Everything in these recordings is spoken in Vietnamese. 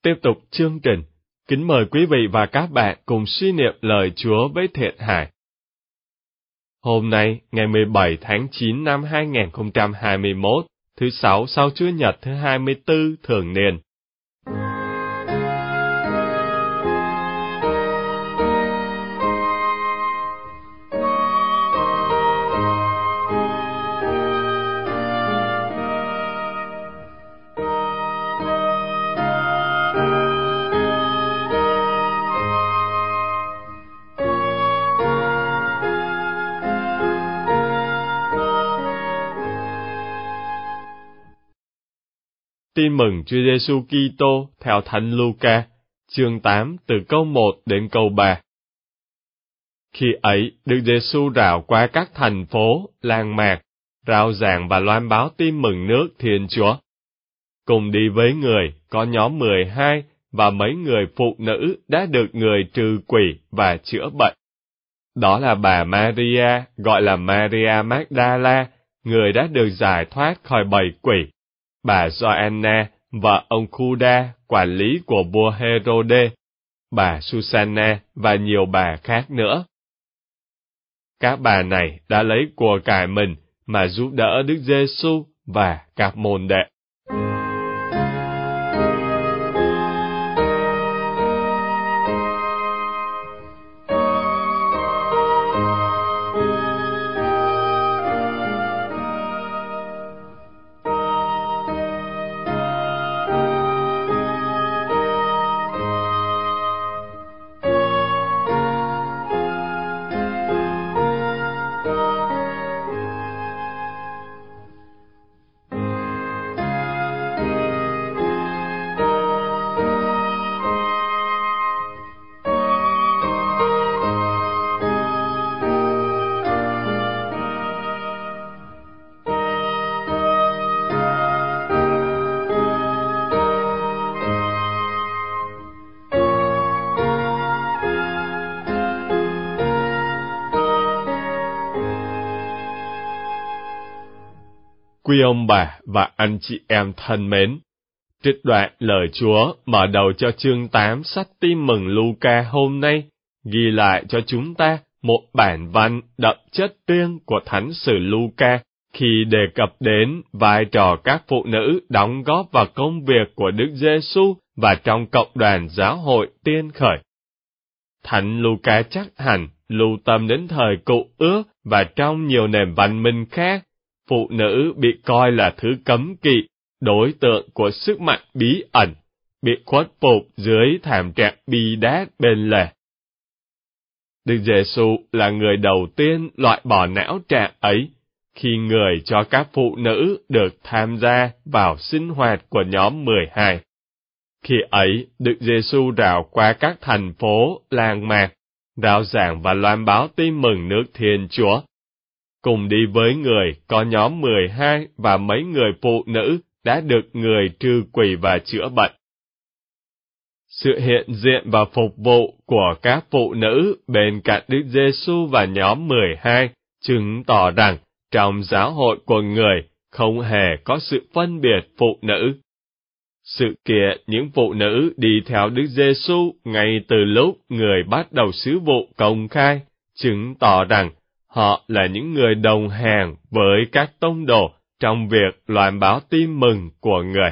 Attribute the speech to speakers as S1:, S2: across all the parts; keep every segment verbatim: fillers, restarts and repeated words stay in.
S1: Tiếp tục chương trình, kính mời quý vị và các bạn cùng suy niệm lời Chúa với Thiện Hải. Hôm nay, ngày mười bảy tháng chín năm hai nghìn không trăm hai mươi mốt, thứ Sáu sau Chúa Nhật thứ hai mươi tư thường niên. Tin mừng Chúa Giêsu Kitô theo Thánh Luca, chương tám từ câu một đến câu ba. Khi ấy, Đức Giêsu rảo qua các thành phố, làng mạc, rao giảng và loan báo tin mừng nước Thiên Chúa. Cùng đi với người có nhóm mười hai và mấy người phụ nữ đã được người trừ quỷ và chữa bệnh. Đó là bà Maria, gọi là Maria Magdala, người đã được giải thoát khỏi bảy quỷ, bà Gioanna và ông Juda, quản lý của vua Herode, bà Susanna và nhiều bà khác nữa. Các bà này đã lấy của cải mình mà giúp đỡ Đức Giêsu và các môn đệ. Quý ông bà và anh chị em thân mến, trích đoạn lời Chúa mở đầu cho chương tám sách Tin mừng Luca hôm nay ghi lại cho chúng ta một bản văn đậm chất riêng của Thánh sử Luca khi đề cập đến vai trò các phụ nữ đóng góp vào công việc của Đức Giêsu và trong cộng đoàn giáo hội tiên khởi. Thánh Luca chắc hẳn lưu tâm đến thời Cựu Ước và trong nhiều nền văn minh khác, phụ nữ bị coi là thứ cấm kỵ, đối tượng của sức mạnh bí ẩn, bị khuất phục dưới thảm trạng bi đát bên lề. Đức Giêsu là người đầu tiên loại bỏ não trạng ấy, khi người cho các phụ nữ được tham gia vào sinh hoạt của nhóm mười hai. Khi ấy, Đức Giêsu rảo qua các thành phố, làng mạc, rao giảng và loan báo tin mừng nước Thiên Chúa. Cùng đi với người có nhóm mười hai và mấy người phụ nữ đã được người trừ quỷ và chữa bệnh. Sự hiện diện và phục vụ của các phụ nữ bên cạnh Đức Giêsu và nhóm mười hai chứng tỏ rằng trong giáo hội của người không hề có sự phân biệt phụ nữ. Sự kiện những phụ nữ đi theo Đức Giêsu ngay từ lúc người bắt đầu sứ vụ công khai chứng tỏ rằng họ là những người đồng hành với các tông đồ trong việc loan báo tin mừng của người.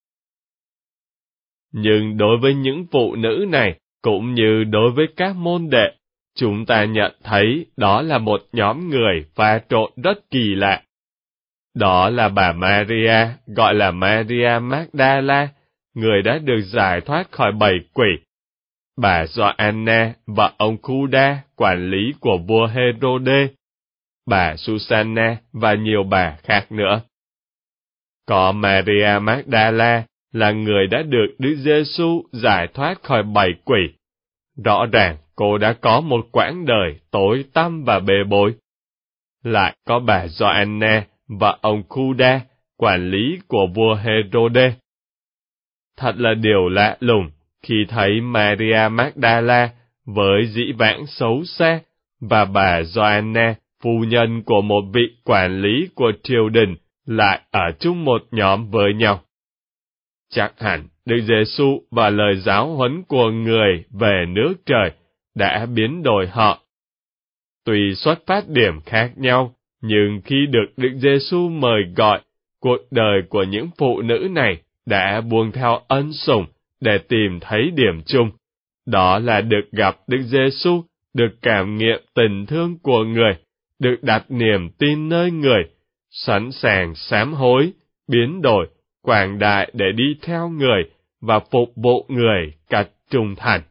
S1: Nhưng đối với những phụ nữ này, cũng như đối với các môn đệ, chúng ta nhận thấy đó là một nhóm người pha trộn rất kỳ lạ. Đó là bà Maria, gọi là Maria Magdala, người đã được giải thoát khỏi bảy quỷ, bà Gioanna và ông Juda, quản lý của vua Herode, bà Susanna và nhiều bà khác nữa. Có Maria Magdala là người đã được Đức Giêsu giải thoát khỏi bảy quỷ. Rõ ràng cô đã có một quãng đời tối tăm và bê bối. Lại có bà Gioanna và ông Juda, quản lý của vua Herode. Thật là điều lạ lùng khi thấy Maria Magdala với dĩ vãng xấu xa và bà Gioanna, phu nhân của một vị quản lý của triều đình, lại ở chung một nhóm với nhau. Chắc hẳn Đức Giêsu và lời giáo huấn của người về nước trời đã biến đổi họ. Tuy xuất phát điểm khác nhau, nhưng khi được Đức Giêsu mời gọi, cuộc đời của những phụ nữ này đã buông theo ân sủng để tìm thấy điểm chung. Đó là được gặp Đức Giêsu, được cảm nghiệm tình thương của người, được đặt niềm tin nơi người, sẵn sàng sám hối, biến đổi, quảng đại để đi theo người và phục vụ người cách trung thành.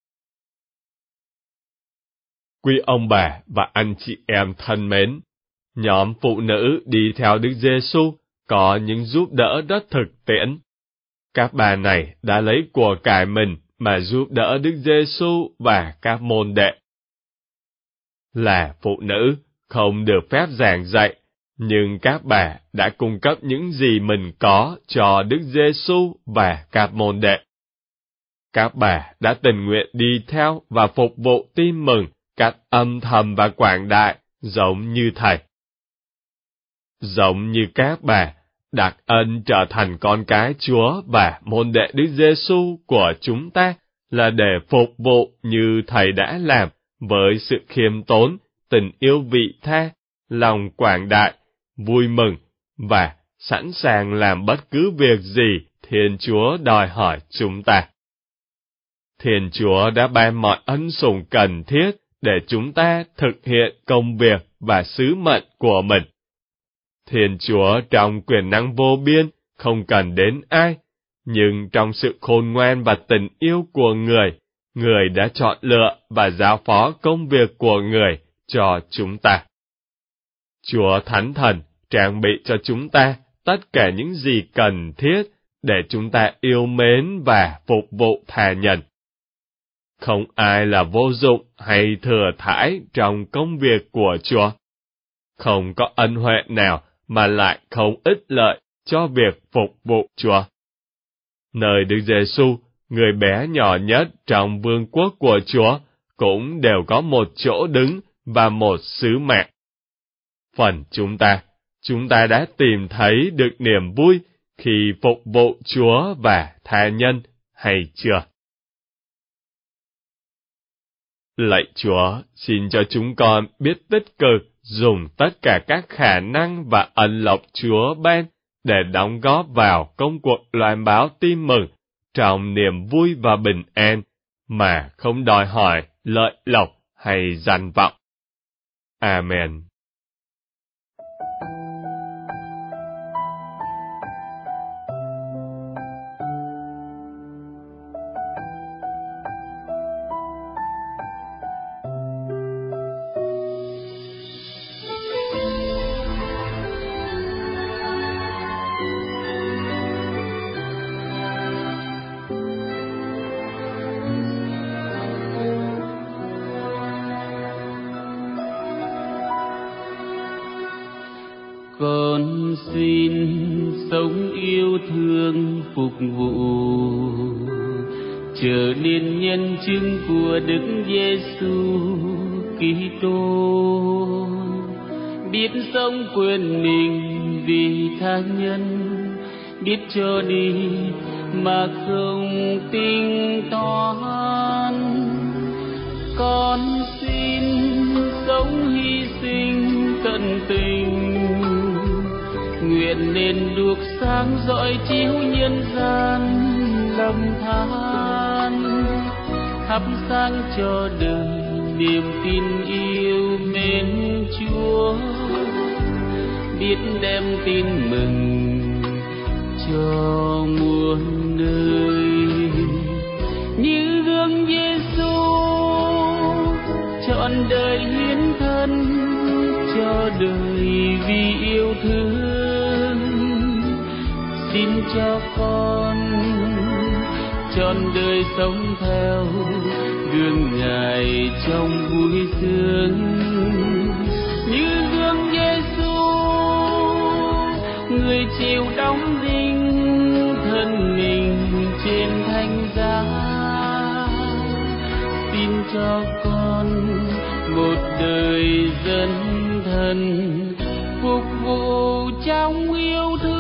S1: Quý ông bà và anh chị em thân mến, nhóm phụ nữ đi theo Đức Giêsu có những giúp đỡ rất thực tiễn. Các bà này đã lấy của cải mình mà giúp đỡ Đức Giêsu và các môn đệ. Là phụ nữ, không được phép giảng dạy, nhưng các bà đã cung cấp những gì mình có cho Đức Giêsu và các môn đệ. Các bà đã tình nguyện đi theo và phục vụ tin mừng cách âm thầm và quảng đại, giống như Thầy. Giống như các bà, đặc ân trở thành con cái Chúa và môn đệ Đức Giêsu của chúng ta là để phục vụ như Thầy đã làm, với sự khiêm tốn, tình yêu vị tha, lòng quảng đại, vui mừng và sẵn sàng làm bất cứ việc gì Thiên Chúa đòi hỏi chúng ta. Thiên Chúa đã ban mọi ân sủng cần thiết để chúng ta thực hiện công việc và sứ mệnh của mình. Thiên Chúa trong quyền năng vô biên không cần đến ai, nhưng trong sự khôn ngoan và tình yêu của người, người đã chọn lựa và giao phó công việc của người cho chúng ta. Chúa Thánh Thần trang bị cho chúng ta tất cả những gì cần thiết để chúng ta yêu mến và phục vụ tha nhân. Không ai là vô dụng hay thừa thãi trong công việc của Chúa. Không có ân huệ nào mà lại không ích lợi cho việc phục vụ Chúa. Nơi Đức Giêsu, người bé nhỏ nhất trong vương quốc của Chúa, cũng đều có một chỗ đứng và một sứ mệnh. Phần chúng ta, chúng ta đã tìm thấy được niềm vui khi phục vụ Chúa và tha nhân hay chưa? Lạy Chúa, xin cho chúng con biết tích cực dùng tất cả các khả năng và ân lộc Chúa ban để đóng góp vào công cuộc loan báo tin mừng trong niềm vui và bình an, mà không đòi hỏi lợi lộc hay danh vọng. Amen.
S2: Con xin sống yêu thương phục vụ, trở nên nhân chứng của Đức Giêsu Kitô, biết sống quên mình vì tha nhân, biết cho đi mà không tính toán. Con xin sống hy sinh tận tình, nguyện nên đuốc sáng rọi chiếu nhân gian lầm than, thắp sáng cho đời niềm tin yêu mến Chúa, biết đem tin mừng cho muôn nơi. Như gương Giêsu trọn đời hiến thân cho đời vì yêu thương, xin cho con trọn đời sống theo gương Ngài trong vui sướng. Như gương Giêsu người chịu đóng đinh thân mình trên thánh giá, xin cho con một đời dấn thân phục vụ trong yêu thương.